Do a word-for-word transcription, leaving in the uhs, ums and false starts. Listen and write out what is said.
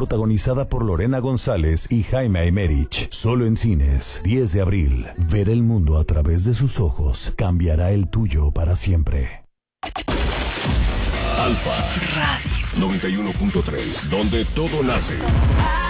protagonizada por Lorena González y Jaime Aymerich. Solo en cines, diez de abril. Ver el mundo a través de sus ojos cambiará el tuyo para siempre. Alfa Radio noventa y uno punto tres, donde todo nace.